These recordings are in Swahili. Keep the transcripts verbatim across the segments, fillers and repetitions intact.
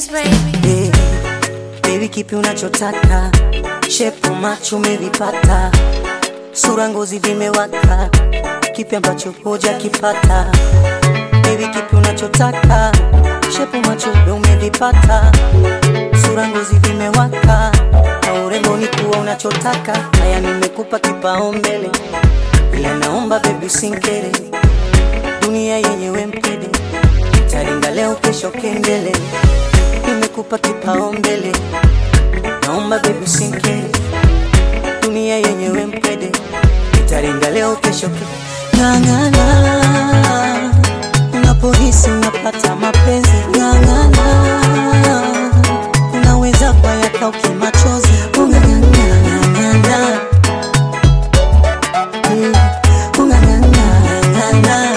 Yes baby. Hey, baby kipi unachotaka? Shepu macho umevipata, sura ngozi vimewaka, kipi ambacho hoja kipata? Baby kipi unachotaka? Shepu macho umevipata, sura ngozi vimewaka, na urembo ni kuwa unachotaka. Haya nimekupa kipao mbele, ila naomba baby usinkere, dunia yenyewe mpede, taringa leo kesho kengele. Nimekupa kipao mbele, naomba baby usinkere, dunia yenyewe mpede, taringa leo kesho kengele. Ngangana, unapohisi unapata mapenzi. Ngangana, unaweza kwa yaka ukimachozi. Ngangana, ngangana.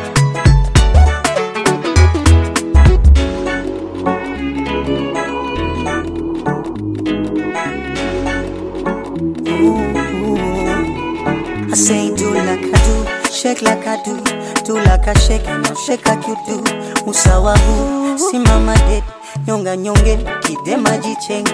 I say do like I do, shake like I do, do like I shake and I'll shake like you do. Usawa huu, simama dead, nyonga nyonge, kidema jicheng.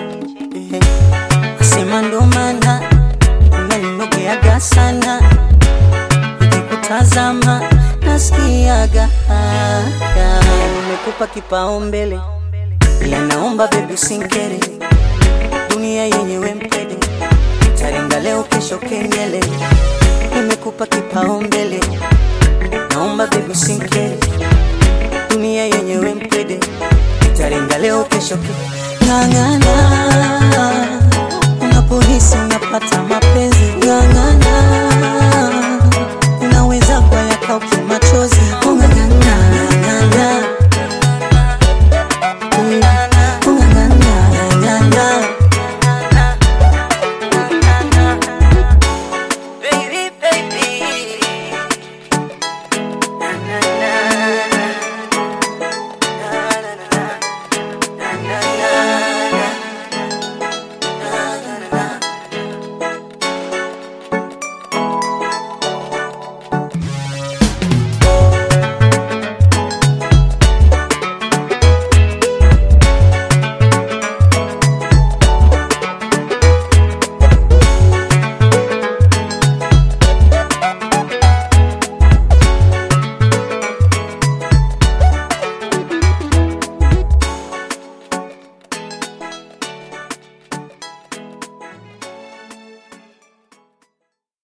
Sema ndo maana, unaninogea sana, nikikutazama, nasikiaga. Nimekupa kipao mbele, ila naomba baby usinkere, dunia yenyewe mpede, taringa leo kesho kengele. Nimekupa kipao mbele, naomba baby usinkere, dunia yenyewe mpede, taringa leo kesho kengele. Ngangana,